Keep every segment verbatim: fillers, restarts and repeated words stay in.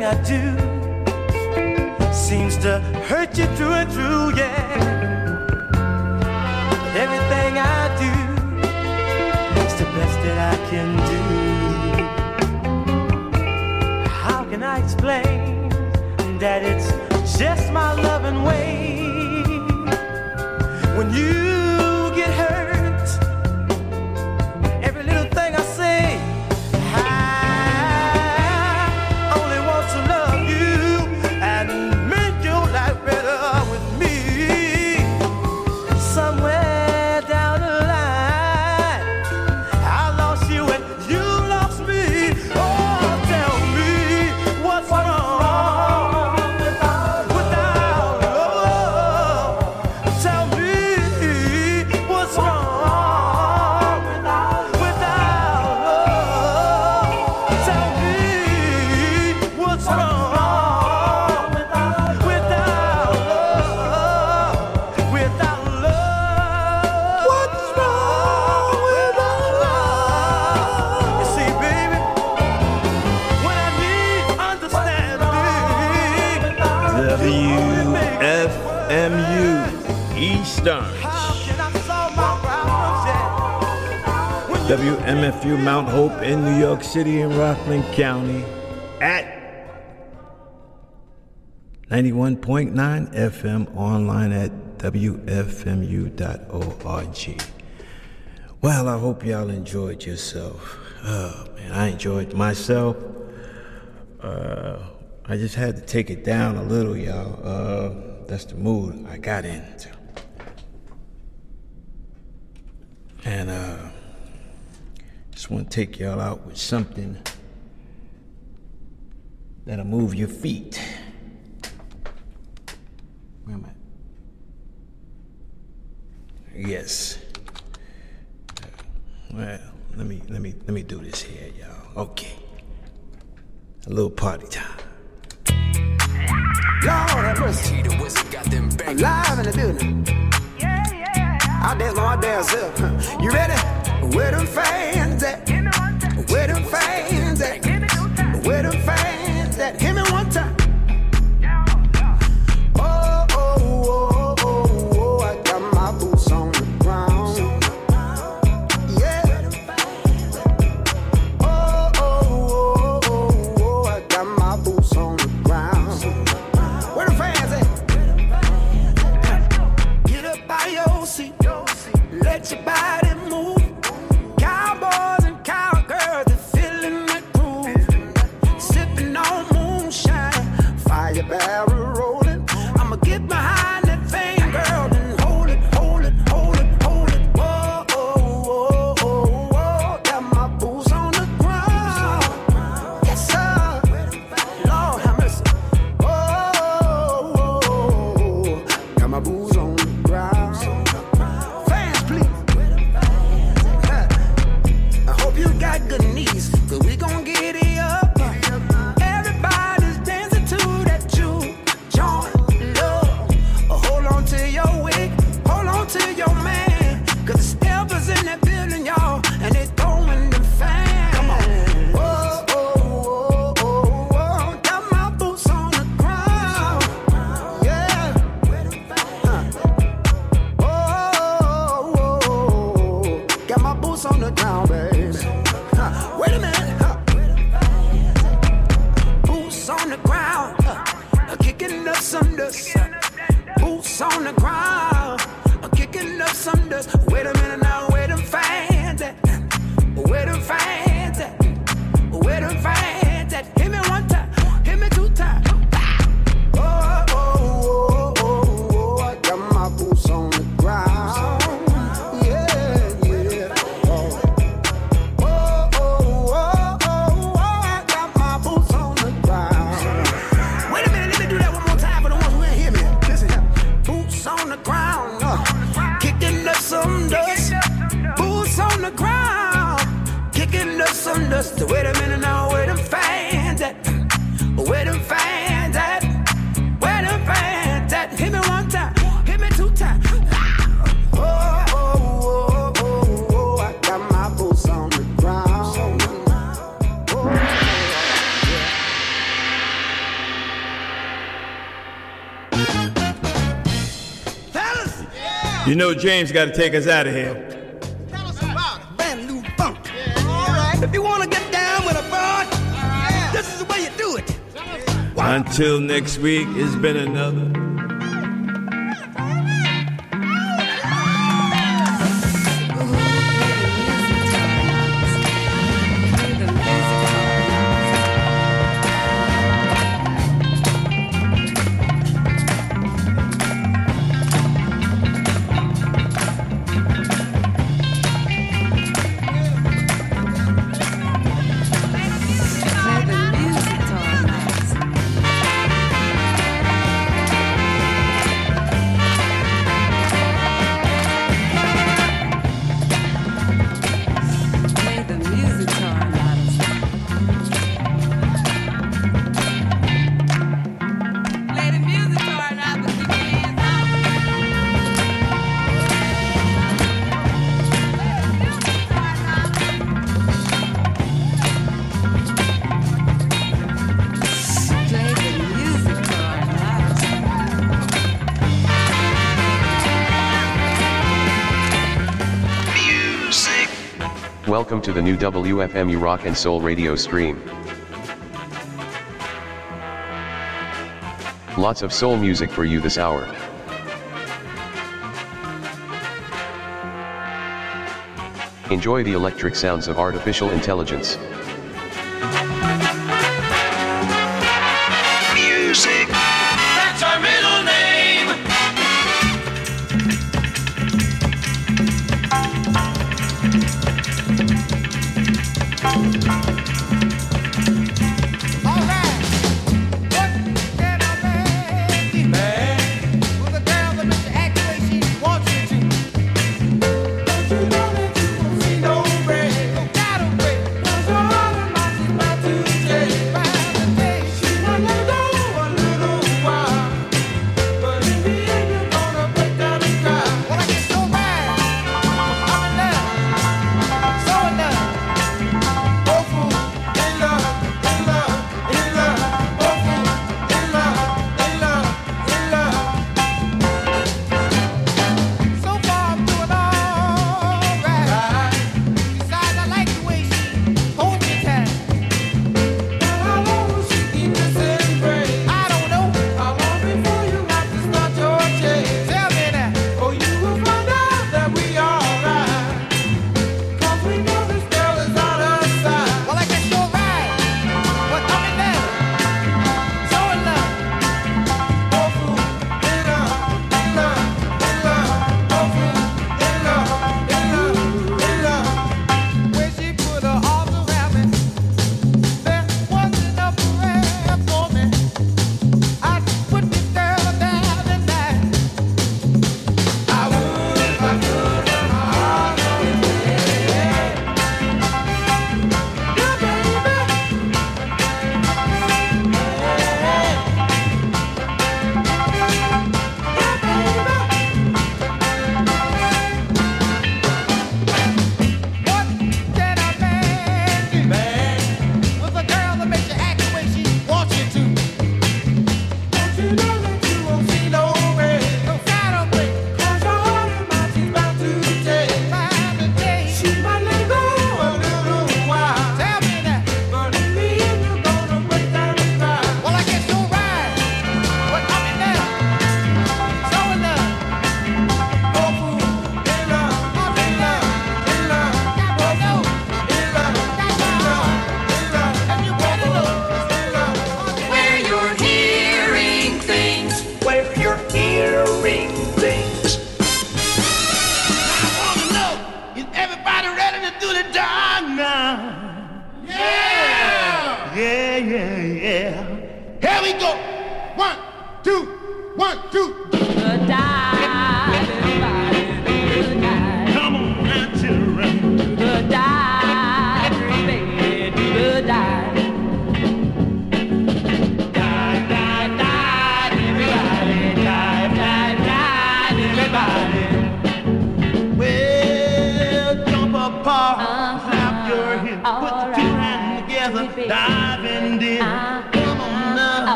everything I do seems to hurt you through and through, yeah. Everything I do is the best that I can do. How can I explain that it's just my loving way? When you get hurt, every little thing I say, I only want to love you and make your life better with me. Somewhere down the line, I lost you and you lost me. Oh, tell me what's wrong without, without love. Tell me what's wrong without, without love. Tell me what's wrong without, without love. Without love. What's wrong without love? You see, baby, when I need understanding, W F M U Eastern. how can I solve my problems? Yeah. When you W M F U Mount Hope in New York City and Rockland County at ninety-one point nine F M, online at W F M U dot org. Well, I hope y'all enjoyed yourself. Oh, man, I enjoyed myself. Uh, I just had to take it down a little, y'all. Uh, that's the mood I got into. And uh, just want to take y'all out with something that'll move your feet. Where am I? Yes. Uh, well, let me let me let me do this here, y'all. Okay. A little party time. Lord have mercy. I'm live in the building. Out there on my damn self. You ready? Where them fans at? Where them fans at? Where them fans at? Hit me one time. Oh, oh, oh, oh, oh, I got my boots on the ground. Yeah. Oh, oh, oh, oh, oh, I got my boots on the ground. Where them fans at? Get up by your seat. Let your body move. Cowboys and cowgirls, they're feeling the groove. Sipping on moonshine, fire barrel rolling. I'ma get behind that thing, girl, and hold it, hold it, hold it, hold it. Whoa, oh, oh, oh, oh. Got my boots on the ground. Yes, sir. Lord have mercy. Oh, oh, oh. Got my boots on the ground. Fans, please. I hope you got good knees, cause we gon' get it up. Everybody's dancing to that juke joint love. Hold on to your wig, hold on to your man, cause the steppers in that building, y'all, and they throwing them fans. Come on. Oh, oh, oh, oh, oh. Got my boots on the ground. Yeah. Huh. Oh, oh, oh, oh. Got my boots on the ground, baby. Huh. Wait a minute. Huh. Boots on the ground. Huh. Kicking up some dust. Boots on the ground. Kicking up some dust. Wait a minute now. Where them fans at? Where them fans at? Where them fans at? Hit me one time. Hit me two times. Oh, oh, oh, oh, oh. I got my boots on the ground. Yeah, yeah. Oh, oh, oh, oh, oh. I got my boots on the ground. Wait a minute, let me do that one more time for the ones who ain't hear me. Listen here. Boots on the ground. Uh, kicking up some dust. Boots on the ground. Kicking up some dust. Wait a minute now, where them fans at? Where them fans at? Where them fans at? Hit me one time. Hit me two times. Oh, oh, oh, oh, oh. I got my boots on. You know James got to take us out of here. Tell us about it. Brand new funk. Yeah. All right. If you want to get down with a bud, yeah. This is the way you do it. Wow. Until next week, it's been another. Welcome to the new W F M U Rock and Soul radio stream. Lots of soul music for you this hour. Enjoy the electric sounds of artificial intelligence. Music. That's our middle name.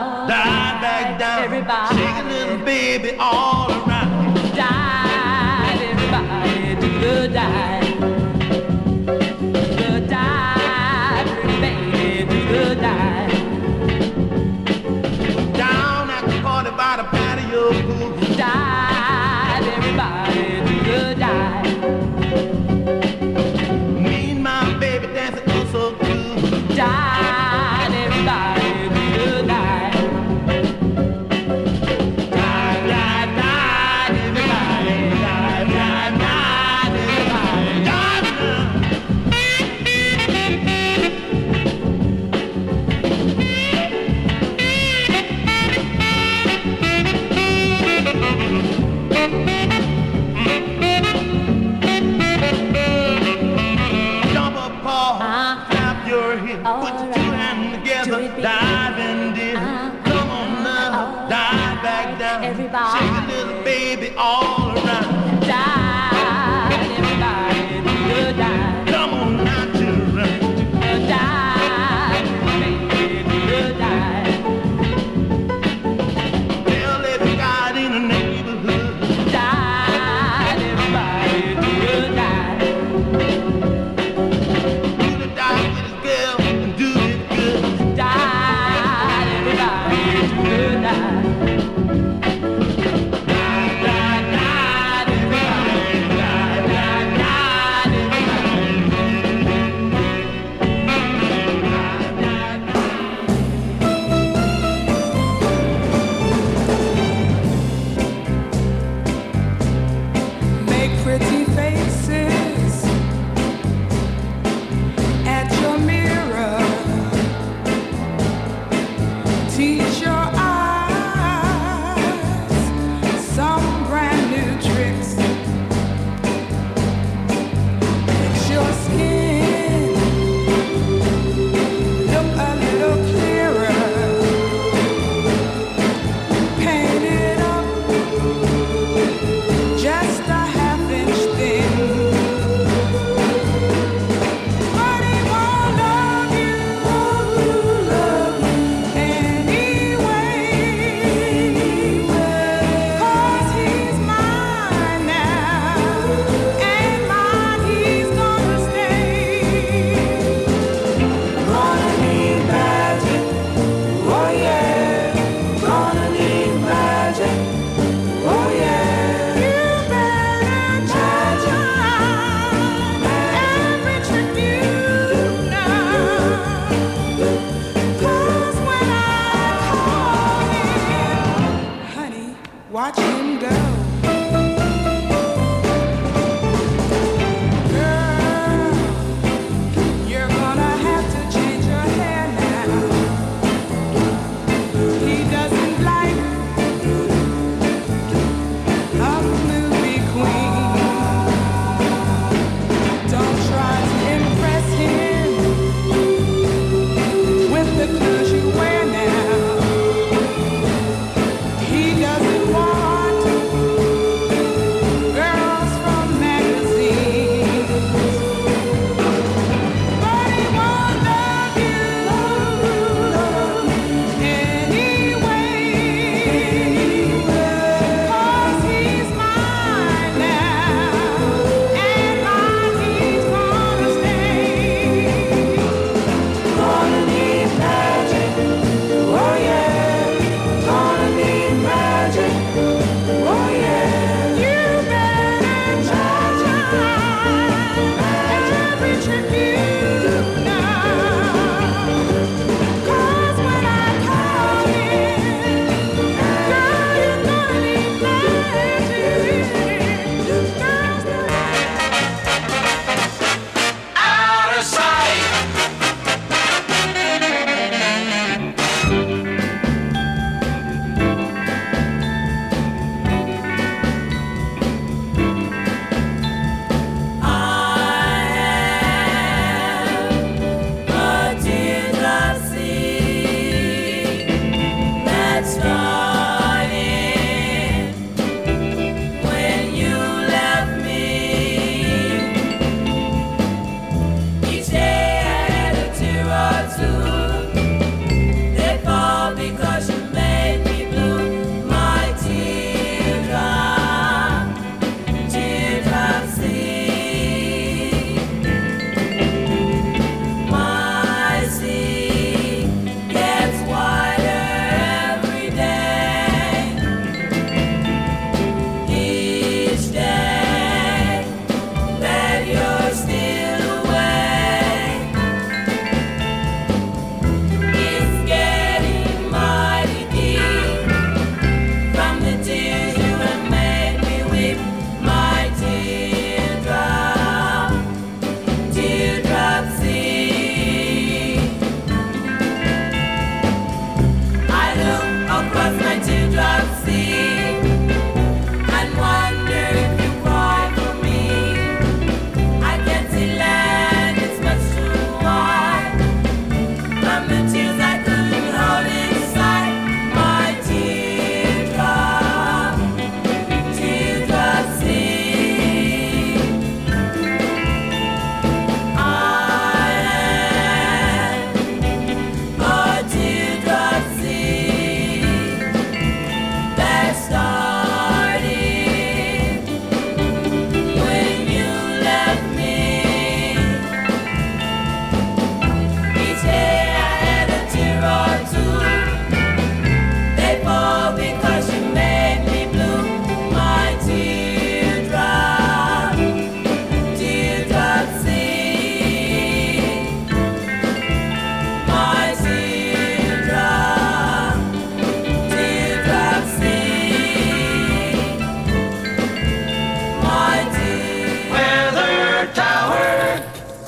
Everybody, shake a little baby all around. Die.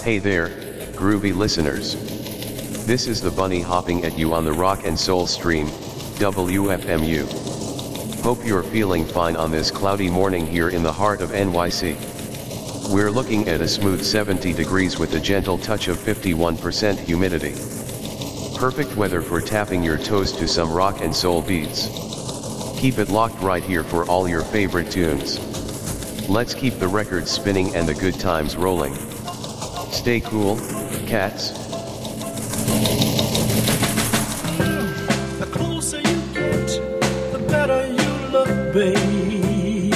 Hey there, groovy listeners. This is the bunny hopping at you on the Rock and Soul stream, W F M U. Hope you're feeling fine on this cloudy morning here in the heart of N Y C. We're looking at a smooth seventy degrees with a gentle touch of fifty-one percent humidity. Perfect weather for tapping your toes to some rock and soul beats. Keep it locked right here for all your favorite tunes. Let's keep the records spinning and the good times rolling. Stay cool, cats. The closer you get, the better you look, baby.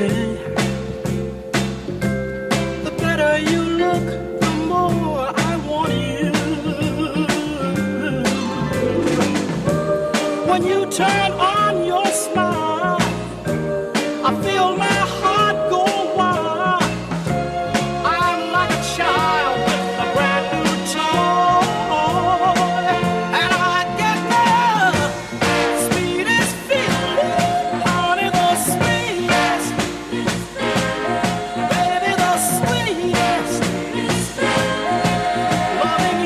The better you look, the more I want you. When you turn on your smile, I feel my heart go wild. I'm like a child with a brand new toy, and I get the sweetest feeling, honey, the sweetest, baby, the sweetest, loving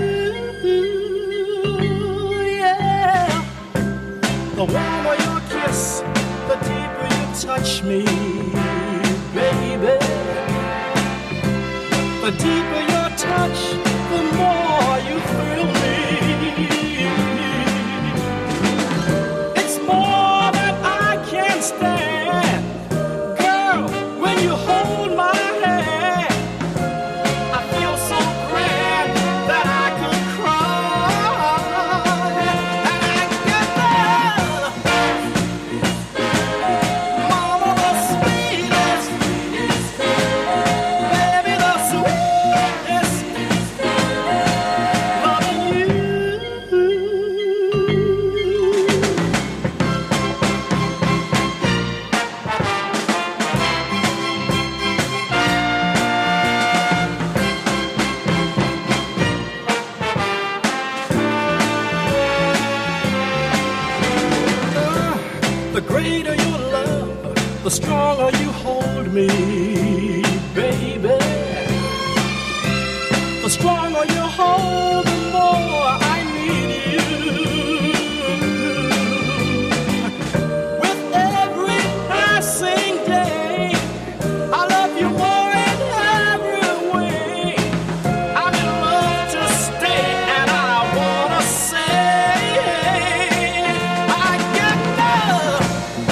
you, yeah. The warmer your kiss, the deeper you touch me, baby. The deeper your touch, the more you thrill me. It's more than I can stand. Girl, when you hold my hand, I feel so grand that I could cry. And I get the mama, the sweetest, baby, the sweetest, loving you. The greater your love, the stronger you hold me, baby. The stronger you hold, the more I need you. With every passing day, I love you more in every way. I'm in love to stay, and I wanna say, I get love.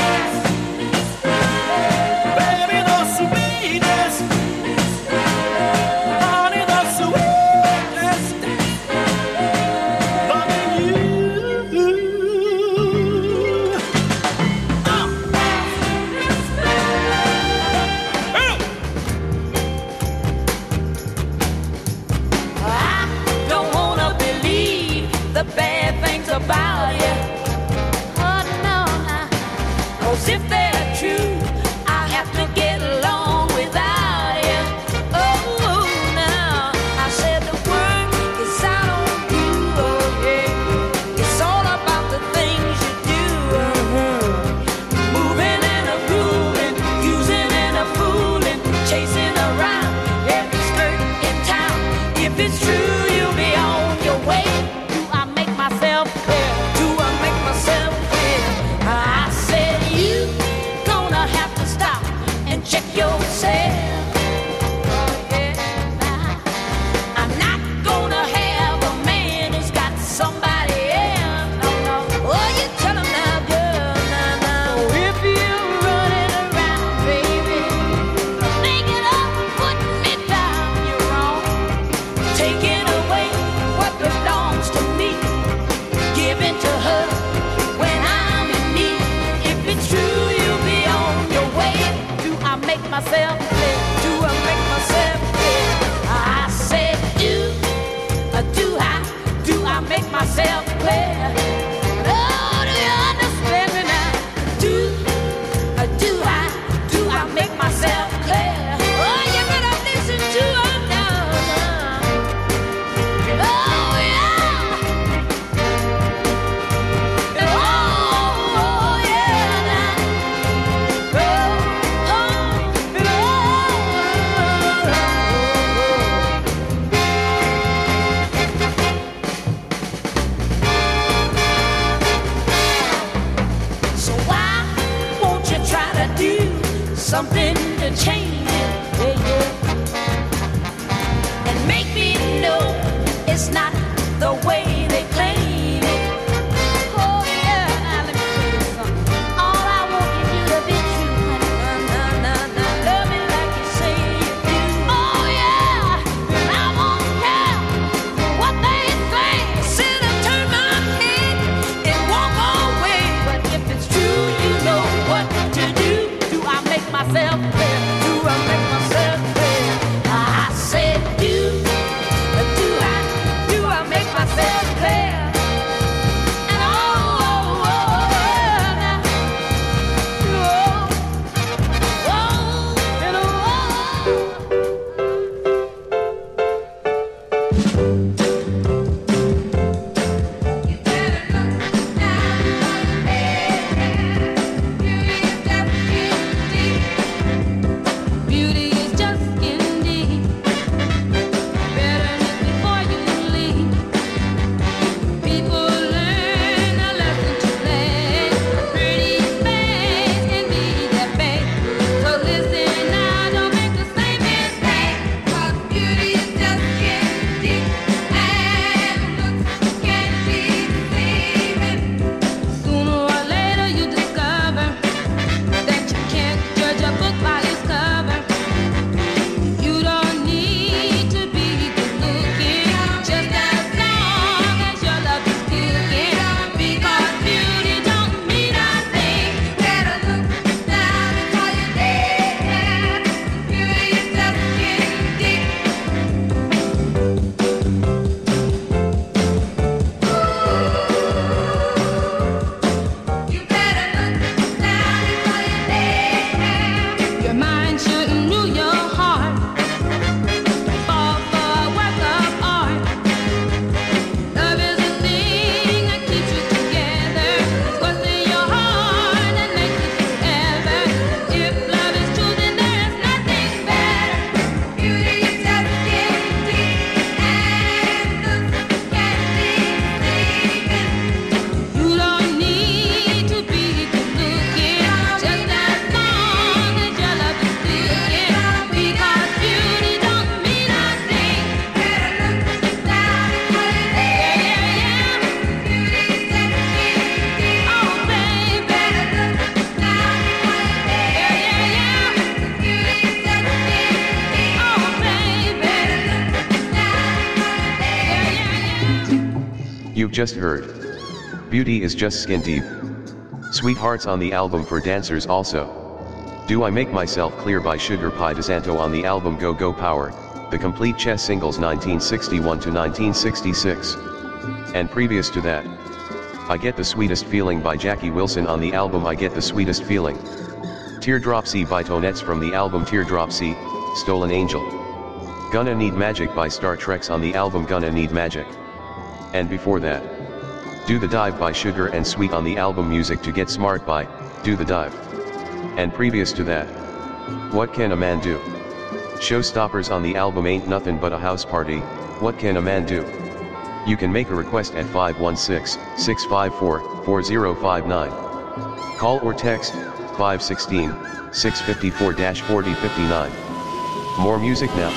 Baby, the sweetest, honey, the sweetest, something to change it, yeah, yeah. And make me know it's not the way they claim it. Oh yeah, now let me tell you something. All I want is you to be true, honey. Nah, nah, nah, love me like you say you do. Oh yeah, and I won't care what they say. Sit and turn my head and walk away. But if it's true, you know what to do. Do I make myself clear? Do I make myself clear? I said do. Do I? Do I make myself clear? And oh, oh, oh, now, oh, oh, and oh. Beauty is just getting deep. Better look before you leave. People learn a lesson too late. A pretty face can be their fate. So listen now, don't make the same mistake. 'Cause beauty is just getting deep, and looks can be deceiving. Sooner or later you discover that you can't judge a book by its cover. You don't need to be good looking, just as long as your love is cooking. Because beauty don't mean a thing. Better look down before you dig. Beauty is just getting deep. You better look down before you dig. Your mind shouldn't rule your heart. Fall for a work of art. Love is the thing that keeps you together. It's what's in your heart that makes it forever. If love is true, then there is nothing better. Beauty is just getting deep, and looks can be deceiving. You don't need to be good looking, just as long as your love is cooking. Because beauty don't mean a thing. Better look down before you dig. Yeah, yeah, yeah. Beauty is just getting deep. Oh, baby. Better look down before you dig. Yeah, yeah, yeah. Beauty is just getting deep. Oh, baby. Better look down before you dig. Yeah, yeah, yeah. You've just heard. Beauty is just skin deep. Sweethearts on the album for dancers also. Do I Make Myself Clear by Sugar Pie DeSanto on the album Go Go Power, the complete chess singles nineteen sixty-one to nineteen sixty-six. And previous to that, I Get the Sweetest Feeling by Jackie Wilson on the album I Get the Sweetest Feeling. Teardrop Sea by Tonettes from the album Teardrop Sea, Stolen Angel. Gonna Need Magic by Star Treks on the album Gonna Need Magic. And before that, Do the Dive by Sugar and Sweet on the album Music to Get Smart by Do the Dive. And previous to that, What Can a Man Do? Showstoppers on the album Ain't Nothing But a House Party, What Can a Man Do? You can make a request at five one six, six five four, four zero five nine. Call or text five one six, six five four, four zero five nine. More music now.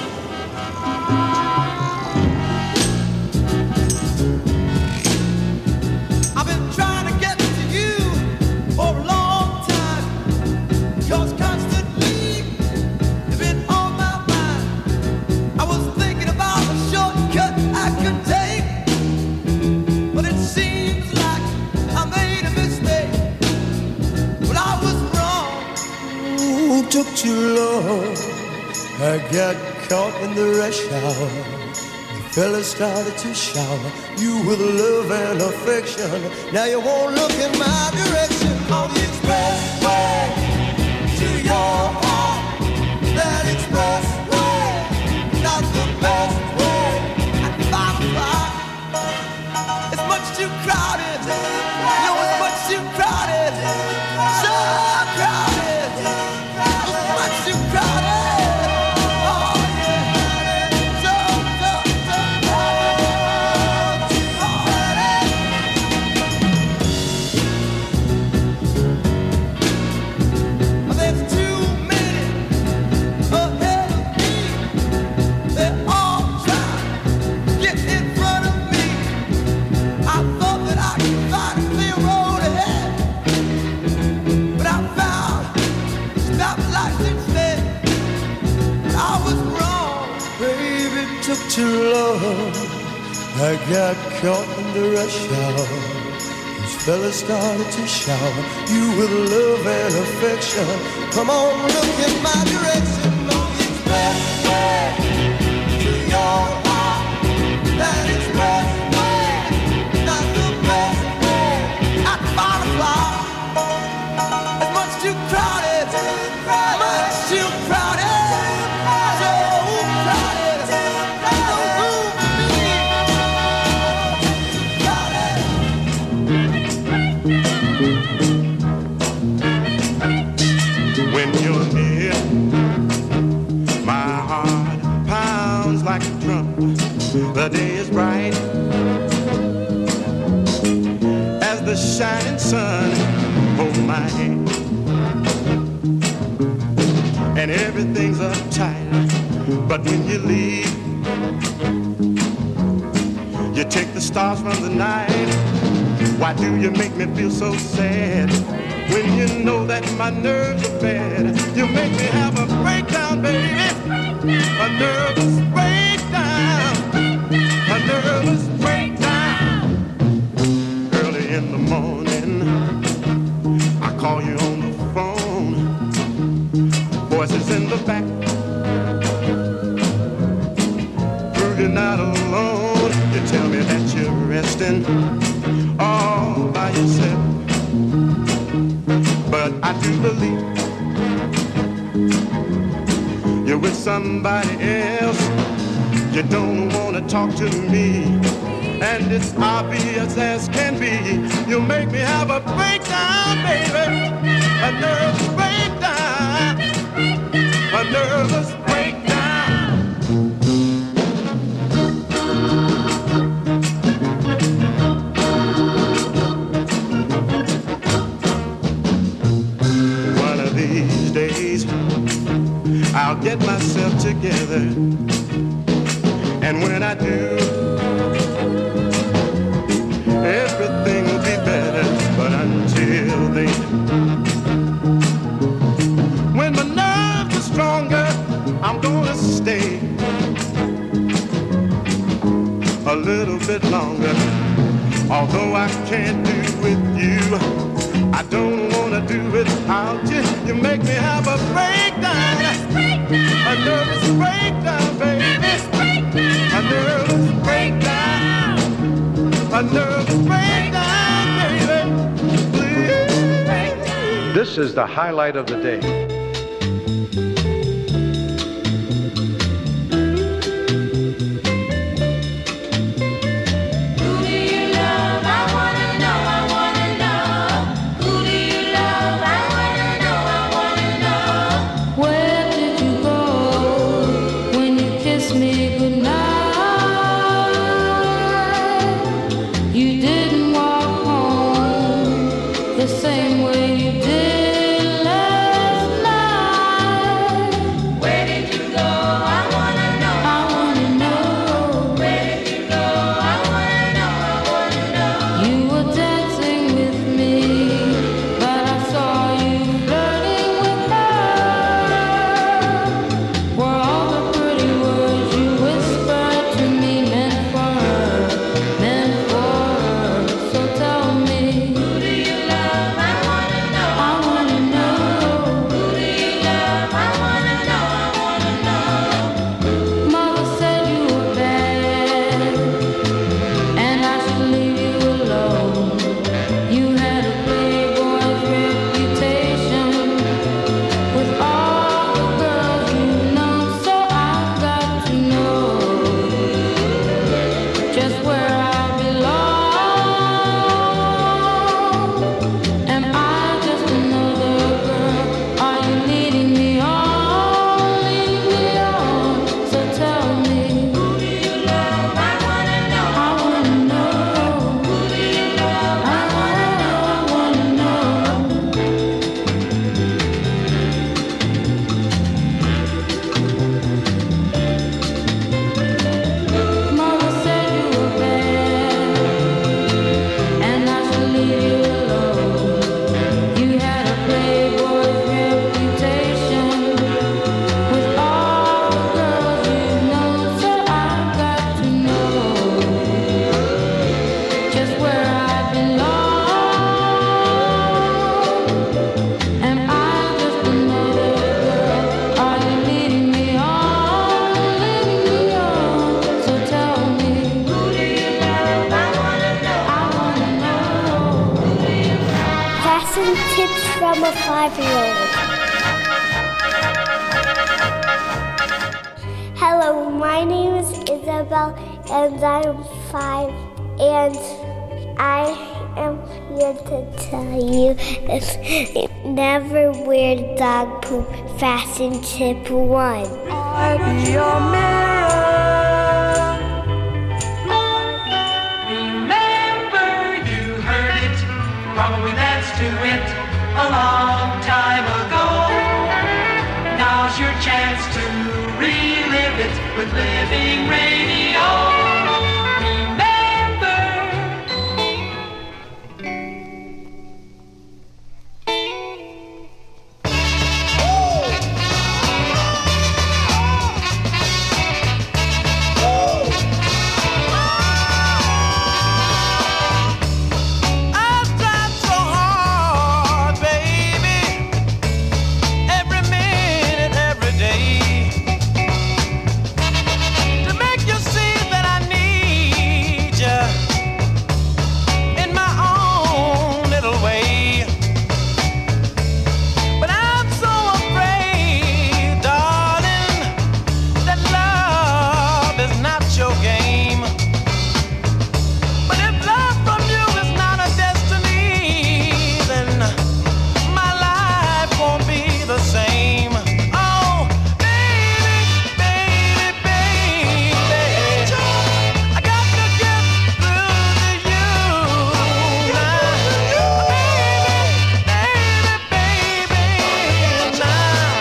I've been trying to get to you for a long time. 'Cause constantly you've been on my mind. I was thinking about a shortcut I could take, but it seems like I made a mistake. But I was wrong. Ooh, took too long. I got caught in the rush hour. The fella started to shower you with love and affection. Now you won't look in my direction. On the expressway to your heart. That expressway, not the best way. At five o'clock, it's much too crowded. No, it's much too crowded. So crowded. It's much too crowded. Oh yeah. So, so, so crowded. Too crowded. I got caught in the rush hour. These fellas started to shower you with love and affection. Come on, look in my direction. No expressway to your heart. That expressway, not the best way. At Firefly, it's much too crowded, much too crowded. When you're near, my heart pounds like a drum. The day is bright as the shining sun. Hold my hand, and everything's uptight. But when you leave, you take the stars from the night. Why do you make me feel so sad? When you know that my nerves are bad, you make me have a breakdown, baby. A nervous breakdown, a nervous breakdown. Early in the morning, I call you on the phone. Voices in the back, prove you're not alone. You tell me that you're resting all by yourself. But I do believe you're with somebody else. You don't want to talk to me, and it's obvious as can be. You make me have a breakdown, baby. A nervous breakdown, a nervous breakdown. These days I'll get myself together, and when I do, everything will be better. But until then, when my nerves are stronger, I'm gonna stay a little bit longer. Although I can't do with you, I don't wanna do it without you. You make me have a breakdown, a nervous breakdown, baby. A nervous breakdown, a nervous breakdown, baby. Please. This is the highlight of the day. The same way you did last night. just where I belong. Am I just another girl? Are you leading me on, leading me on? So tell me, who do you love? I wanna know. I wanna know. Fashion tips from a five-year-old. Hello, my name is Isabel, and I'm five, and I am here to tell you never wear dog poop. Fashion tip one. I'll be your mirror. Remember, you heard it. Probably that's to it a long time ago. Now's your chance to relive it with Living Radio. Remember. I've tried so hard, baby, every minute, every day, to make you see that I need you in my own little way. But I'm so afraid, darling, that love is not your game. But if love from you is not a destiny, then my life won't be the same. Oh, baby, baby, baby, I got to get through to you now. Baby, baby, baby, now.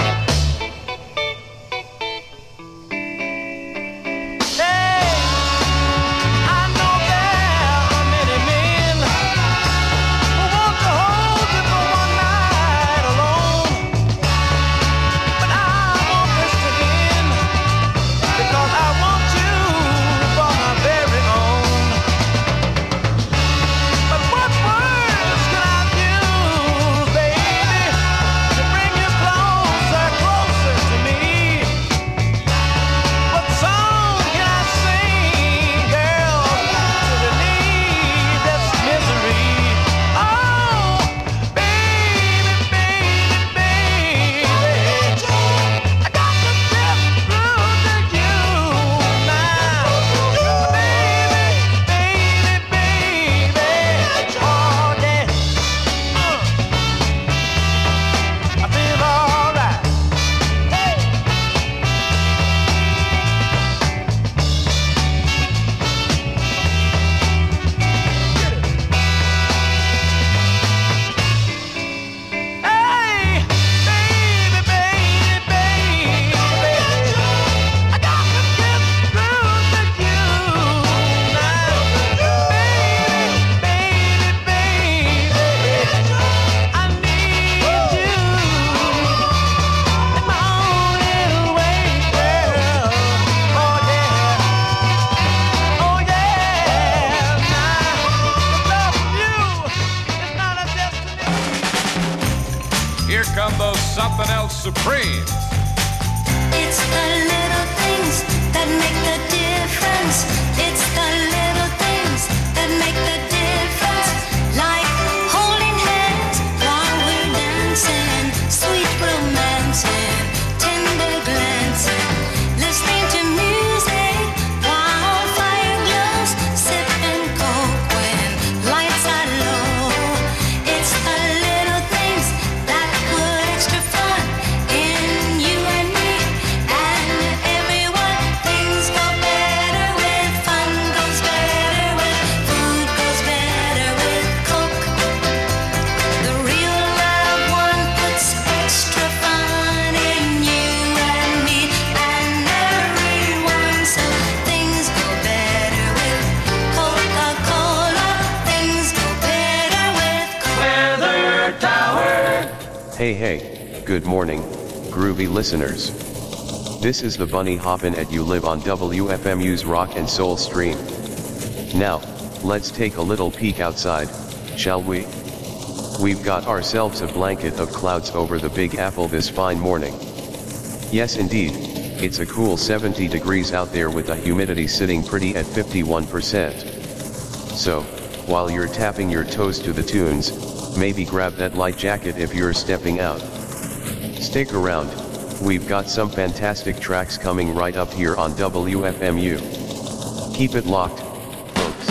Hey, I know there are many men who want to hold you for one night alone, but I want this to end because I want you for my very own. But what words can I use, baby, to bring you closer, closer to me? What song can I sing, girl, to relieve this misery? Oh, baby, baby, baby, I got to get through to you now. Baby, baby, baby, oh yeah. I feel alright. Hey, baby, baby, baby, I got to get through to you now. Baby, baby, baby, I need you in my own little way, girl. Oh yeah, oh yeah. Now, the love of you is not a destiny. Here come those something else supremes. It's the little things that make the difference. It's the little things that make the difference. Like holding hands while we're dancing, sweet romancing, tender glancing, listening to music while fire glows, sipping coke when lights are low. It's the little things that put extra fun in you and me and everyone. Things go better with fun, goes better with food, goes better with coke. The real love one puts extra fun in you and me and everyone. So things go better with Coca-Cola. Things go better with Weather Tower. Hey hey, good morning, groovy listeners. This is the Bunny Hoppin' at You Live on W F M U's Rock and Soul stream. Now, let's take a little peek outside, shall we? We've got ourselves a blanket of clouds over the Big Apple this fine morning. Yes indeed, it's a cool seventy degrees out there with the humidity sitting pretty at fifty-one percent. So, while you're tapping your toes to the tunes, maybe grab that light jacket if you're stepping out. Stick around, we've got some fantastic tracks coming right up here on W F M U. Keep it locked, folks.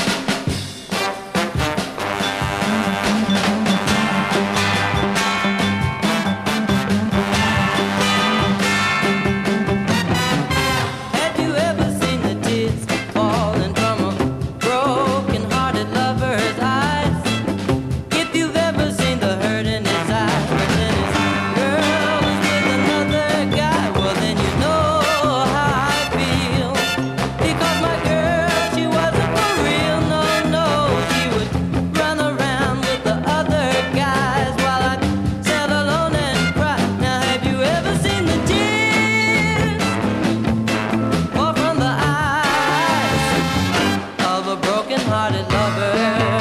Have you ever seen the tears falling from a broken-hearted lover's eyes? If you've ever seen the hurt in his eyes, when his girl is with another guy, well then you know how I feel. Because my girl, she wasn't for real, no, no. She would run around with the other guys while I sat alone and cried. Now have you ever seen the tears fall from the eyes of a broken-hearted lover?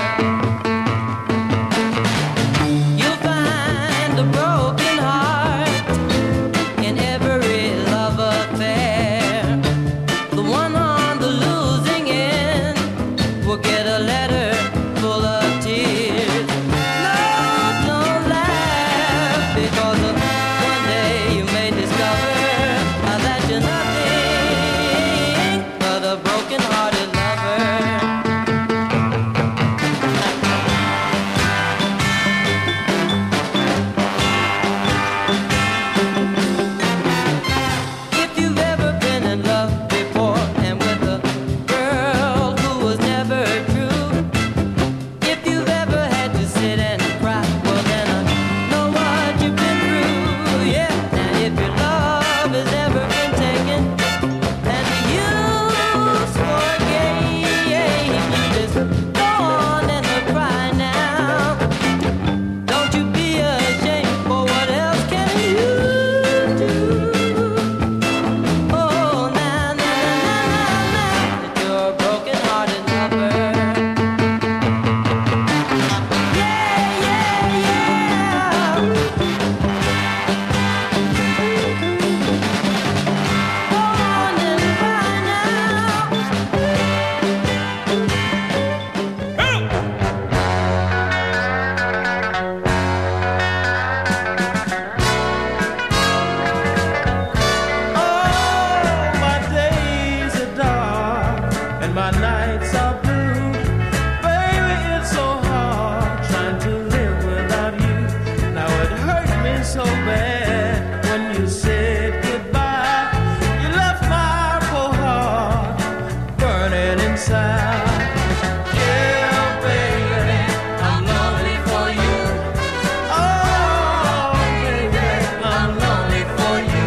You'll find a broken heart in every love affair. The one on the losing end will get a letter full of tears. No, don't laugh, because of one day you may discover uh, that you're nothing but a broken-hearted lover. If you've ever been in love before and with a girl who was never true, if you've ever had to sit and cry, well then I know what you've been through, yeah. And if your love has ever been taken and used for a game, you just go on and cry now. Don't you be ashamed, for what else can you do? Oh, now, now, now, now, now, that you're a broken-hearted lover. Yeah, yeah, yeah. Go on and cry now. Oh, my days are dark and my nights are blue. Baby, it's so hard trying to live without you. Now it hurt me so bad when you said goodbye. You left my poor heart burning inside. Yeah, baby, I'm lonely for you. Oh, baby, I'm lonely for you.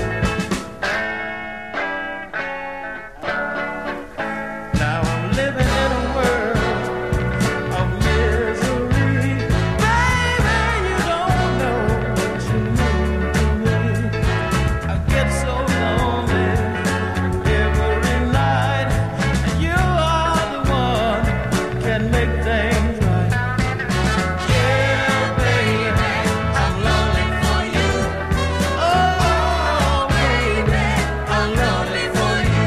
Now I'm living in a world of misery. Baby, you don't know what you mean to me. I get so lonely every night, and you are the one who can make things right. Yeah, baby, I'm lonely for you. Oh, baby, I'm lonely for you.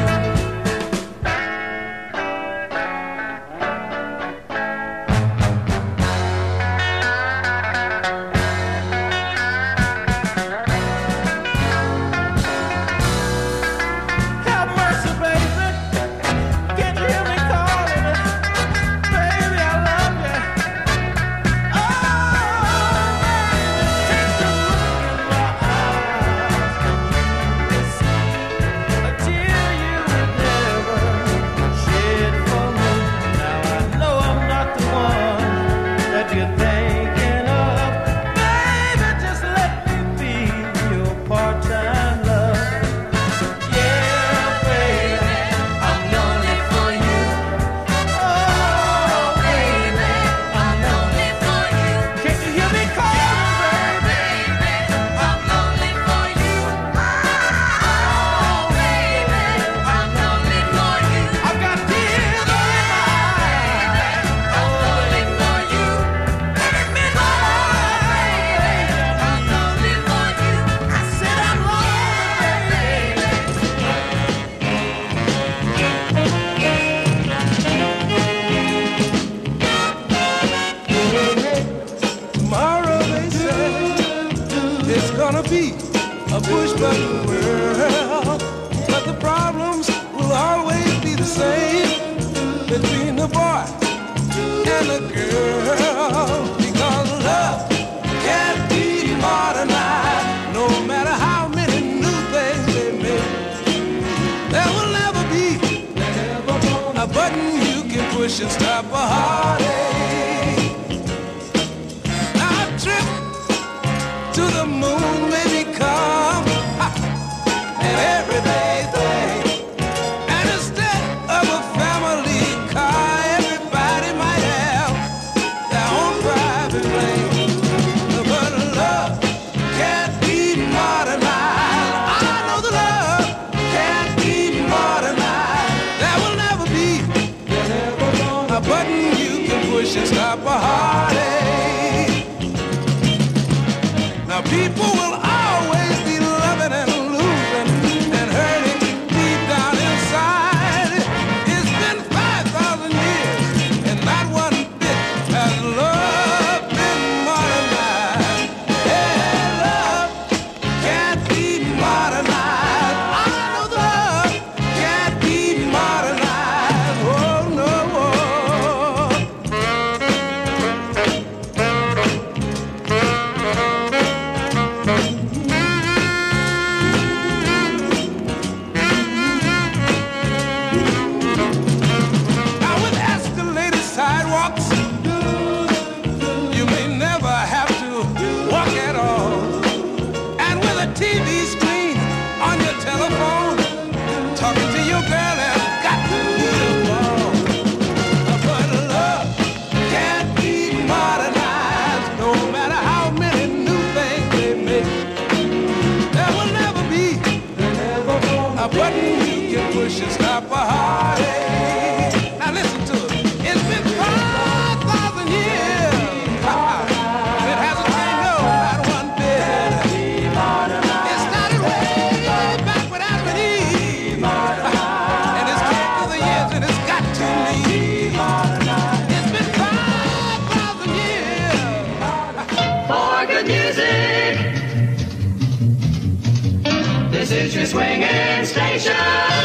Have mercy, baby. Can't you hear me calling it? Baby, I love you. Oh, baby, take a look in my eyes and you will see a tear you would never shed for me. Now I know I'm not the one that you're thinking of. Baby, just let me be your part-time love. Yeah, baby, I'm lonely for you. Oh, baby, I'm lonely for you. Can't you hear me calling, baby? I'm lonely for you. Oh, baby, I'm lonely for you. I've got tears in my eyes. a push button world, but the problems will always be the same between the boy and the girl, because love can't be modernized, no matter how many new things they make. There will never be a button you can push and stop a heartache. Now a trip to the moon may become an everyday thing, and instead of a family car, everybody might have their own private plane. But love can't be modernized. I know the love can't be modernized. There will never be a button you can push and stop a heartache. Now people will always be loving and losing and hurting deep down inside. It's been five thousand years and not one bit has love been modernized. Yeah, love can't be modernized. I know the love can't be modernized. Oh no. Now with escalated sidewalks, you may never have to walk at all. And with a T V screen on your telephone, talking to your girl has got to be involved. But love can't be modernized, no matter how many new things they make. There will never be a button you can push and stop a heartache. Now listen to it. It's been five thousand years. It hasn't changed, no, not one bit. It started way back with Adam and Eve. And it's came through the years and it's got to me. It's been five thousand years. For good music, this is your swinging station.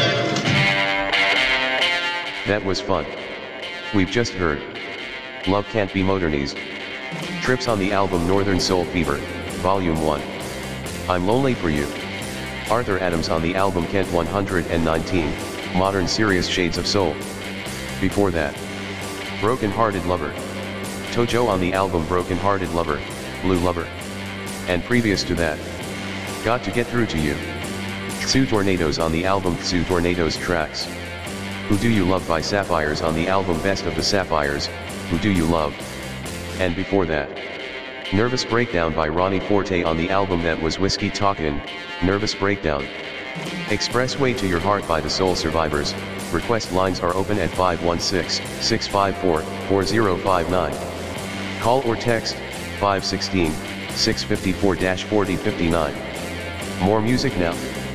That was fun. We've just heard Love Can't Be Modernized. Trips on the album Northern Soul Fever, Volume one. I'm Lonely for You. Arthur Adams on the album Kent one hundred nineteen, Modern Serious Shades of Soul. Before that, Broken Hearted Lover. Tojo on the album Broken Hearted Lover, Blue Lover. And previous to that, Got to Get Through to You. Tsu Tornadoes on the album Tsu Tornadoes Tracks. Who Do You Love by Sapphires on the album Best of the Sapphires, Who Do You Love? And before that, Nervous Breakdown by Ronnie Forte on the album That Was Whiskey Talkin', Nervous Breakdown. Expressway to Your Heart by the Soul Survivors. Request lines are open at five one six, six five four, four zero five nine. Call or text five one six, six five four, four zero five nine. More music now.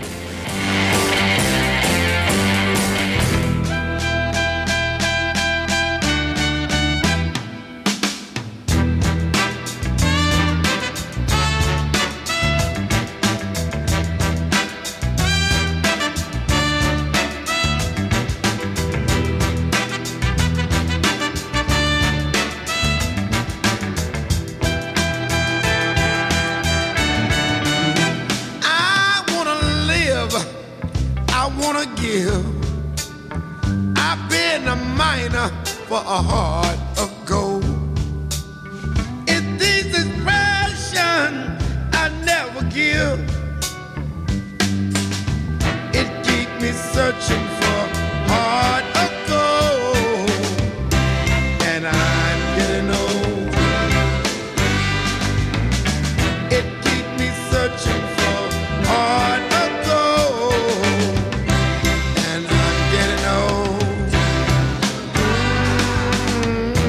I wanna live, I wanna give. I've been a miner for a heart of gold. It's this expression I never give. It keeps me searching for heart of gold. And I'm getting old. It keeps me searching for heart of gold. And I'm getting old. Mm.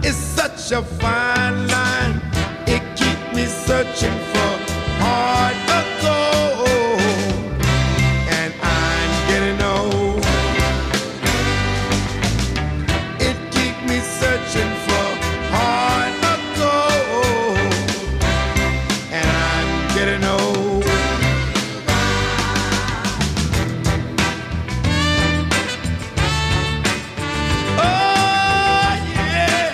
is such a fine line. It keeps me searching for heart of gold, and I'm getting old. It keeps me searching for heart of gold, and I'm getting old. Oh yeah.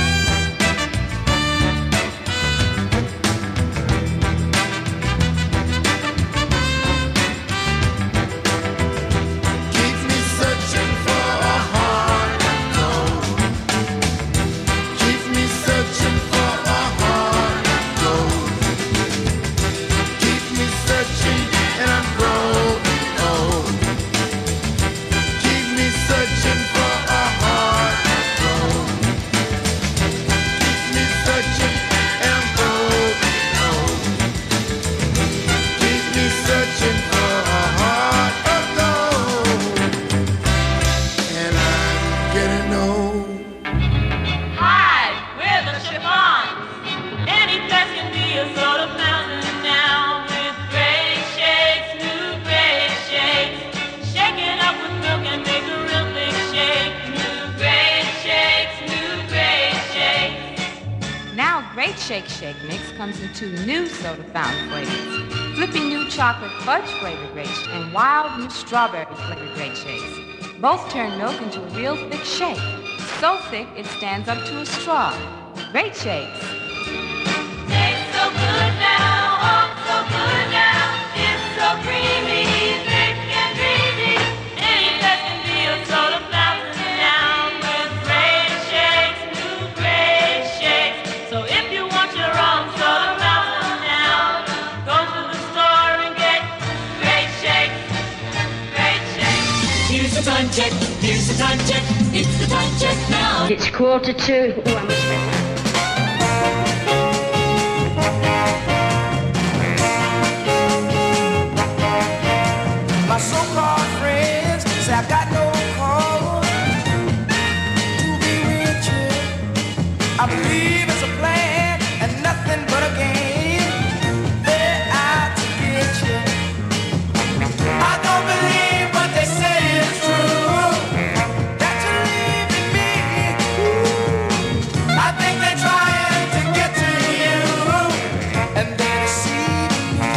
Keeps me searching for a heart of gold. Keeps me searching for a heart of gold. Keeps me searching and I'm growing old. Keeps me searching for a heart of gold. Keeps me searching and I'm growing old. Keeps me searching for a heart of gold, and I'm getting old. Hi, we're the Chiffons. Any place can be a sort of mountain now with great shakes, new great shakes. Shake it up with milk and make a real big shake. New great shakes, new great shakes. Now Great Shake Shake Mix comes in two new soda fountain flavors. Flippy new chocolate fudge flavored great sh- and wild new strawberry flavored great shakes. Both turn milk into a real thick shake. So thick it stands up to a straw. Great shakes. Tastes so good now, oh so good now. It's so creamy, thick and dreamy. Any place can be a soda fountain now with great shakes, new great shakes. So if you want your own soda fountain now, go to the store and get great shakes, great shakes. Here's the time check, here's the time check, it's the time check now. It's quarter to. Oh, I must spend that. My so-called friends say I got no cause to be with you. I believe it's a plan and nothing but a game. They're out to get you. I don't believe what they say is true, that you're leaving me. I think they're trying to get to you, and they're deceiving me.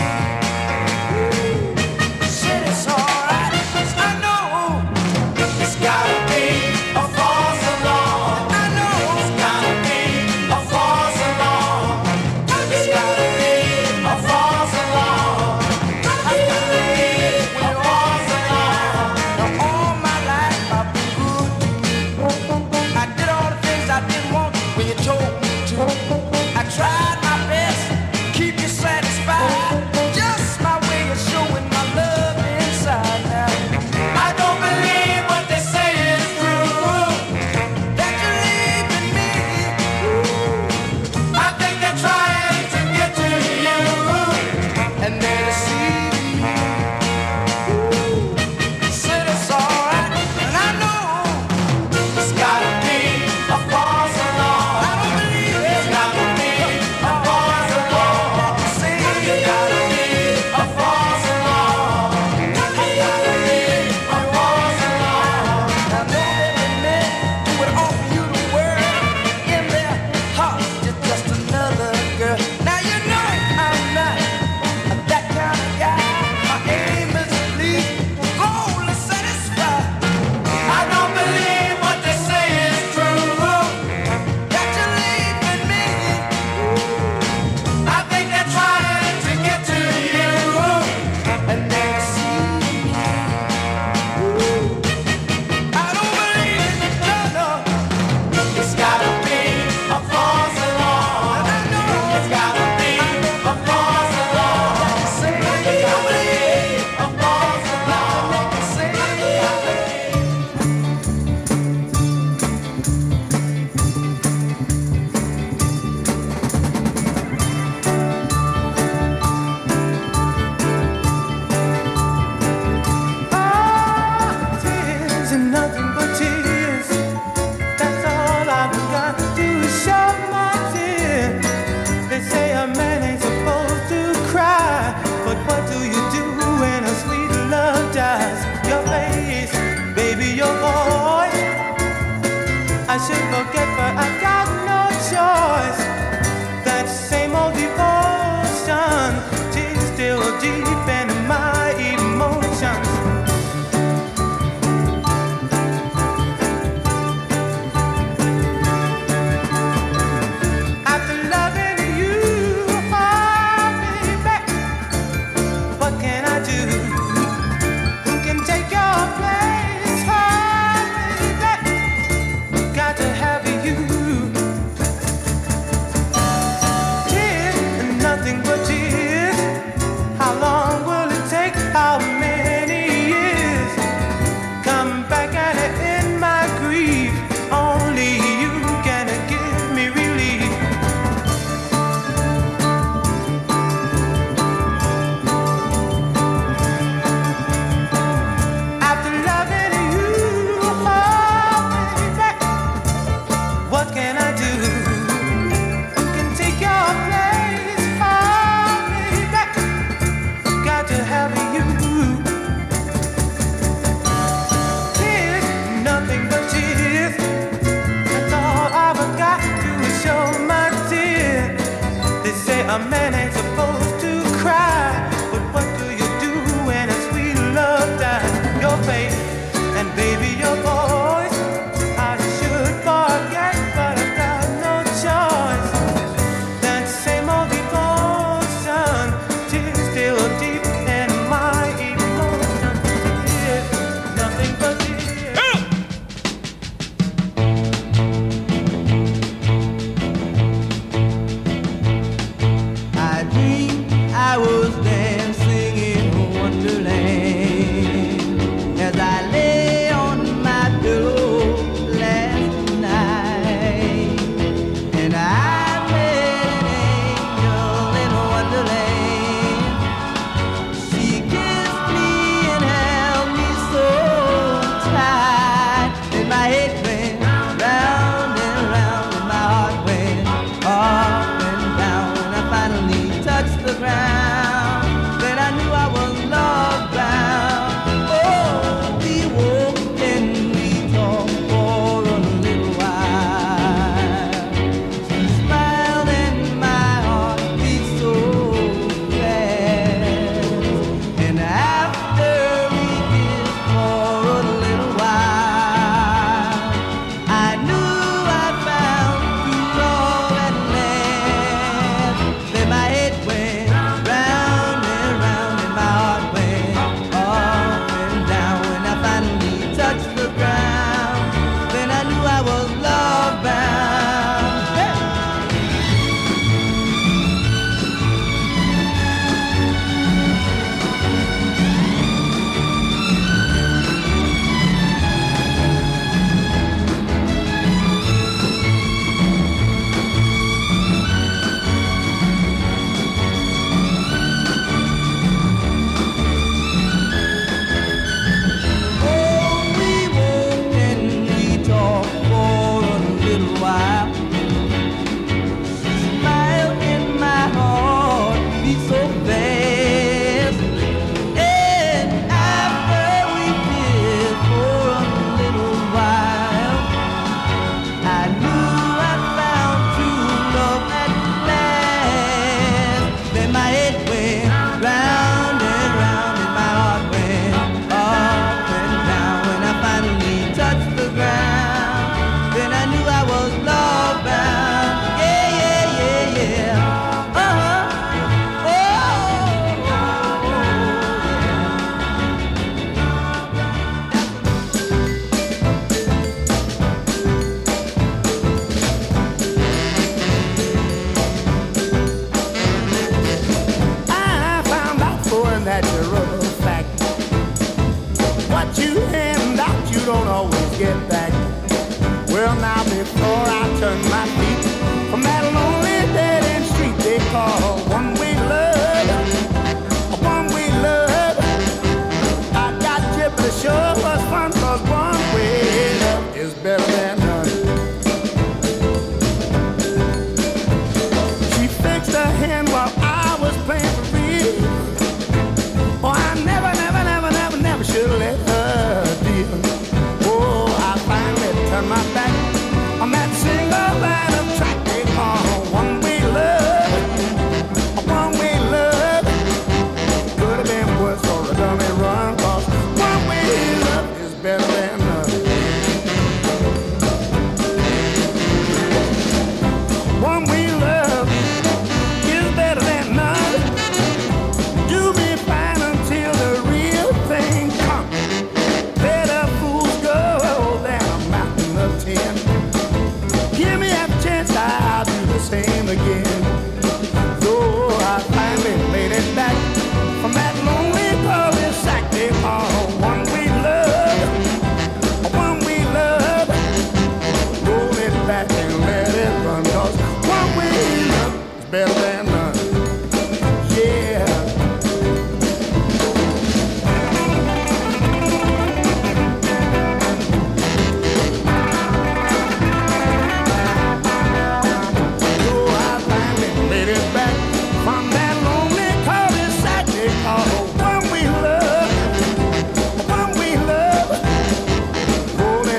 Said it's alright, 'cause I know it's gotta be a false alarm. I know it's gotta be a false alarm. It's gotta be a false alarm. I gotta be a false alarm. Now all my life I've been good to you. I did all the things I didn't want when you told me to. I tried my best to keep you satisfied. Just my way of showing my love inside now. I don't believe what they say is true, that you're leaving me. I think they're trying to get to you, and they're deceiving me. Said it's alright, and I know it's gotta be a false alarm. I don't believe it's gotta be a false alarm. Say it's gotta be a false alarm. It's gotta be a false alarm. I know every man who would offer you the world, in their heart you're just another girl. Now you know I'm not that kind of guy. My aim is to please, goal is satisfied. I don't believe what they say is true, that you're leaving me. I think they're trying to get to you, and they're deceiving me. I don't believe it, no, no. It's gotta be a false alarm. I know it's gotta be a false alarm. Say it's gotta be a false alarm. Say it's gotta be. Tears and nothing but tears. That's all I've got to voice. I should forget, but I've got no choice. That same old devotion is still deep in my emotions. After loving you, oh baby, what can I do? Who can take your place, oh baby? Got to have you. Tears, nothing but tears. How long will it take? How many years? Come back at it in my grief. Only you can give me relief. After loving you, oh baby, what can I do? Who can take your place, oh baby? Got to have you. Tears, nothing but tears. That's all I've got to show my tears. They say a man ain't supposed to cry, but what do you do when a sweet love dies? Your face and baby your voice, I should forget, but I've got no choice. That same old devotion, tears still deep in my emotions. Tears, nothing but tears. I dreamed I was dancing in Wonderland as I lay on my pillow last night, and I met an angel in Wonderland. She kissed me and held me so tight, and my head went round and round, and my heart went up and down. When I finally touched the ground, then I knew I was love bound. Oh, we walked and we talked for a little while. She smiled and my heart beat so fast. And after we kissed for a little while, I knew I found true love at last. Then my head went round and round, and my heart went up and down. When I finally touched the ground, then I knew I was love bound. Hey! Oh, we walked and we talked for a little while. She smiled and my heart beat so fast. And after we kissed for a little while, I knew I found true love at last. Then my head went round and round, and my heart went up and down. When I finally touched the ground, then I knew I was love bound. Yeah, yeah, yeah, yeah. Uh-huh. Oh, I found out for a natural fact, what you hand out you don't always get back. Well, now before I turn my feet from that lonely dead end street they call one-way love, a one-way love, I got you to show us fun, 'cause one-way love is better than none. She fixed her hand while I was playing for real. Oh, I never, never, never, never, never should have let her deal. Oh,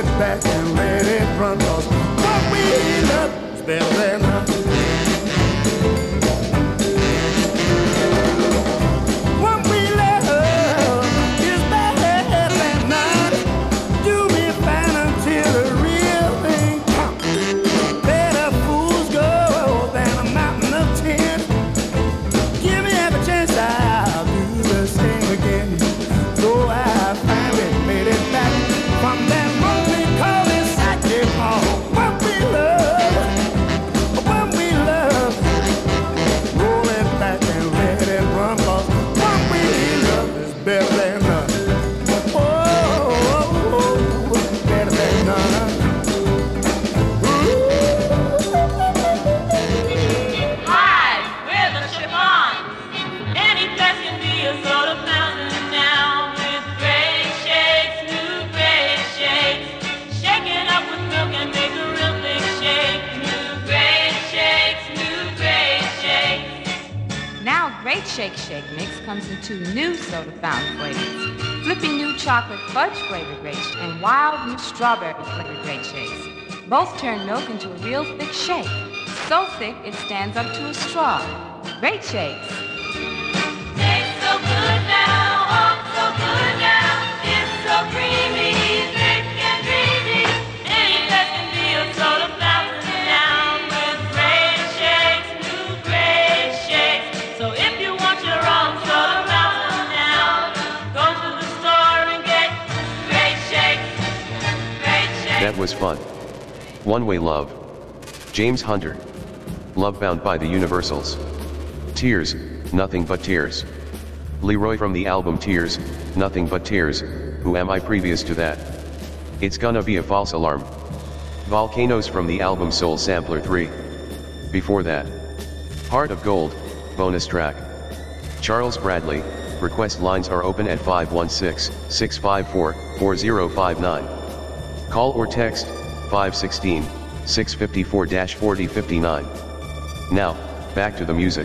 it back and let it run. 'Cause what we love is better than nothing. Shake Shake Mix comes in two new soda fountain flavors, flipping new chocolate fudge flavored grape and wild new strawberry flavored grape shakes. Both turn milk into a real thick shake, so thick it stands up to a straw. Grape shakes. Tastes so good now, oh so good now, it's so creamy, thick and dreamy. Any that can be a soda fountain now with grape shakes, new grape shakes. So if you want your own soda fountain now, go to the store and get grape shakes, grape shakes. That was fun. One Way Love. James Hunter. Love Bound by the Universals. Tears, Nothing But Tears. Leroy from the album Tears, Nothing But Tears, Who Am I previous to that? It's Gonna Be a False Alarm. Volcanoes from the album Soul Sampler three. Before that. Heart of Gold, bonus track. Charles Bradley, request lines are open at five one six, six five four, four zero five nine. Call or text, five one six, six five four, four zero five nine. Now, back to the music.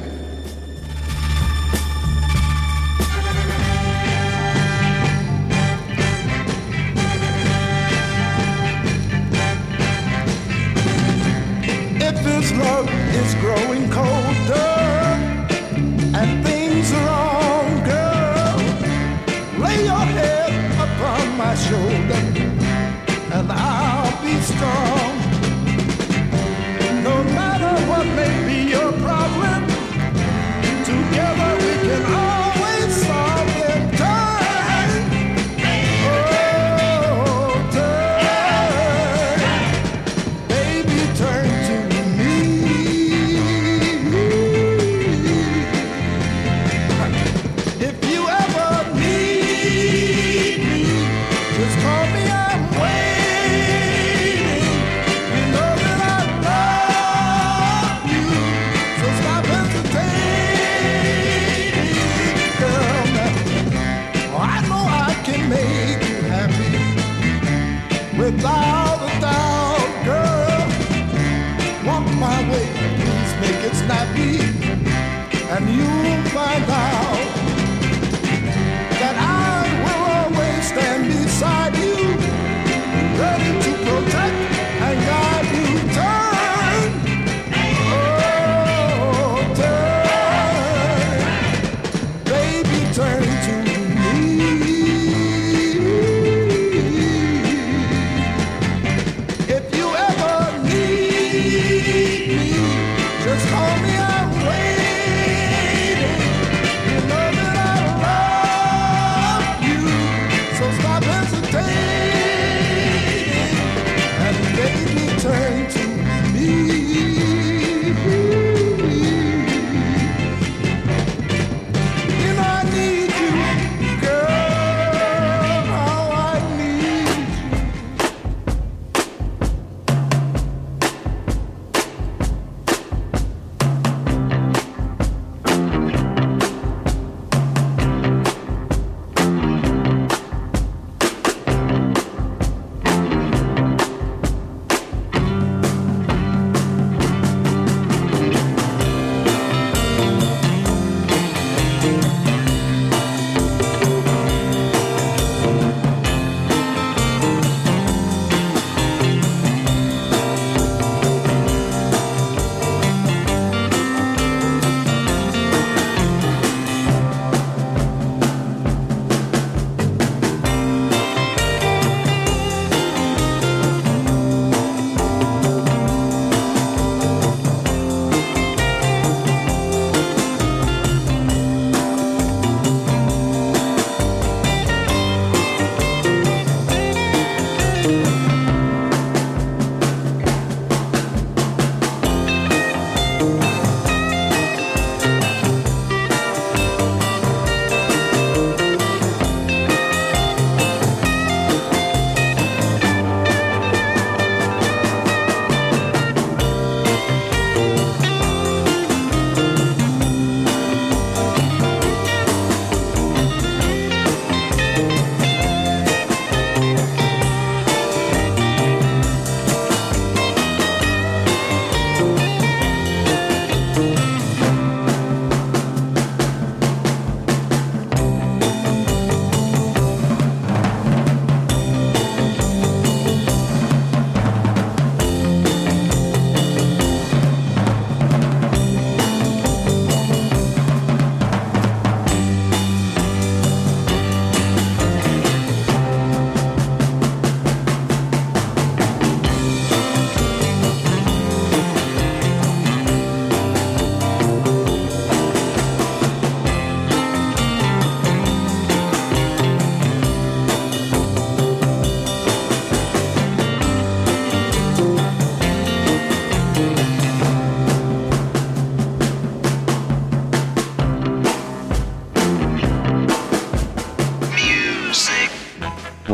If this love is growing colder and things are wrong, girl, lay your head upon my shoulder and I'll be strong. No matter what may be your problem, together we can always solve them. Turn, oh, turn, baby, turn to me. If you ever need me, just call me, I'm waiting. You know that I love you, so stop hesitating, girl. Now, I know I can make you happy without a doubt, girl. Walk my way, please make it snappy, and you'll find out that I will always stand beside you, ready to protect and guide you. Turn, oh, turn, baby, turn to me. If you ever need me, just call me, I'm waiting. You know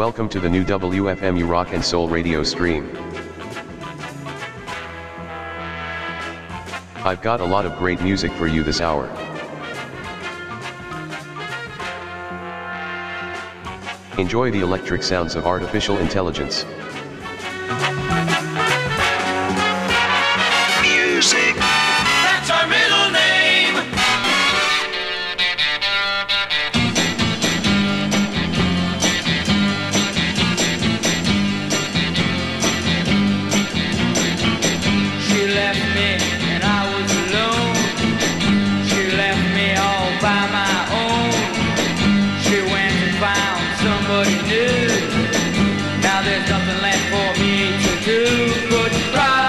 Welcome to the new W F M U Rock and Soul radio stream. I've got a lot of great music for you this hour. Enjoy the electric sounds of artificial intelligence. Music. That's our middle name. She left me and I was alone. She left me all by my own. She went and found somebody new. Now there's nothing left for me to do but cry.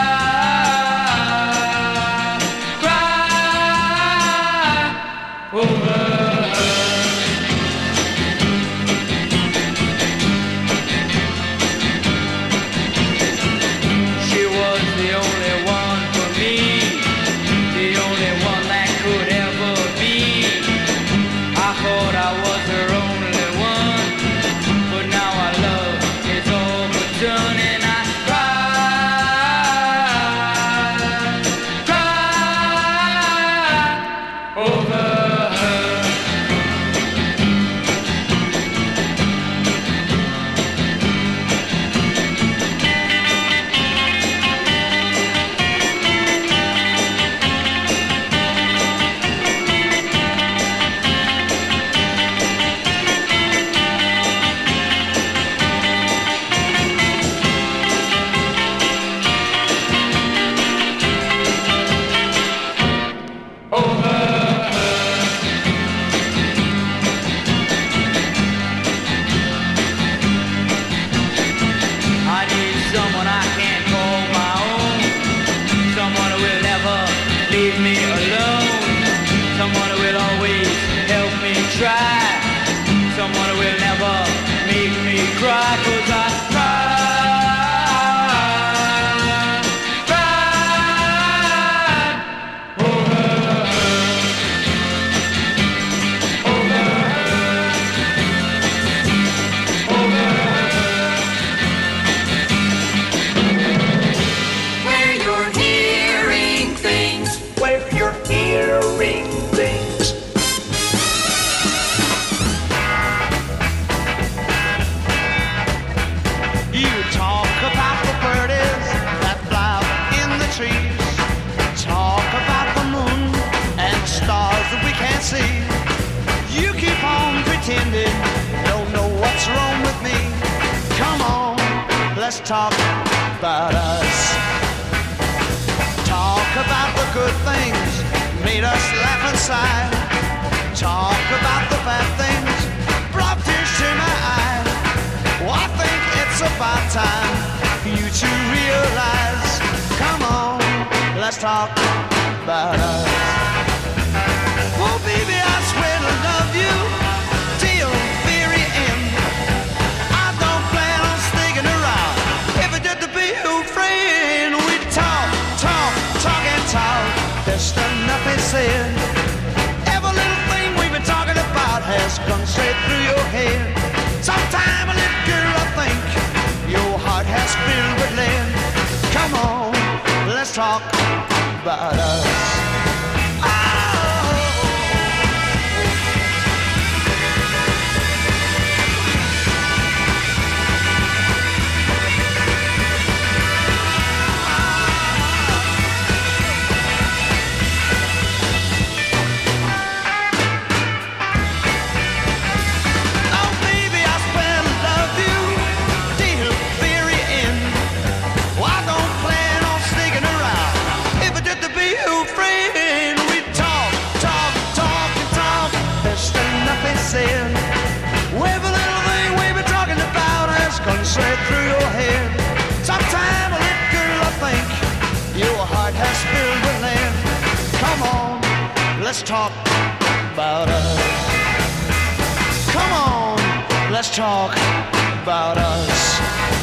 Talk about us. Talk about the good things made us laugh inside. Talk about the bad things brought tears to my eyes. Well, I think it's about time for you to realize. Come on, let's talk about us. Oh, baby, I swear to love you till the very end. I don't plan on sticking around. If it did to be your friend, we talk, talk, talk and talk. There's still nothing said. Every little thing we've been talking about has gone straight through your head. Sometime, little girl, I think your heart has filled with lead. Come on, let's talk about us. Every little thing we've been talking about has gone straight through your head. Sometime, little girl, I think your heart has filled with lead. Come on, let's talk about us. Come on, let's talk about us.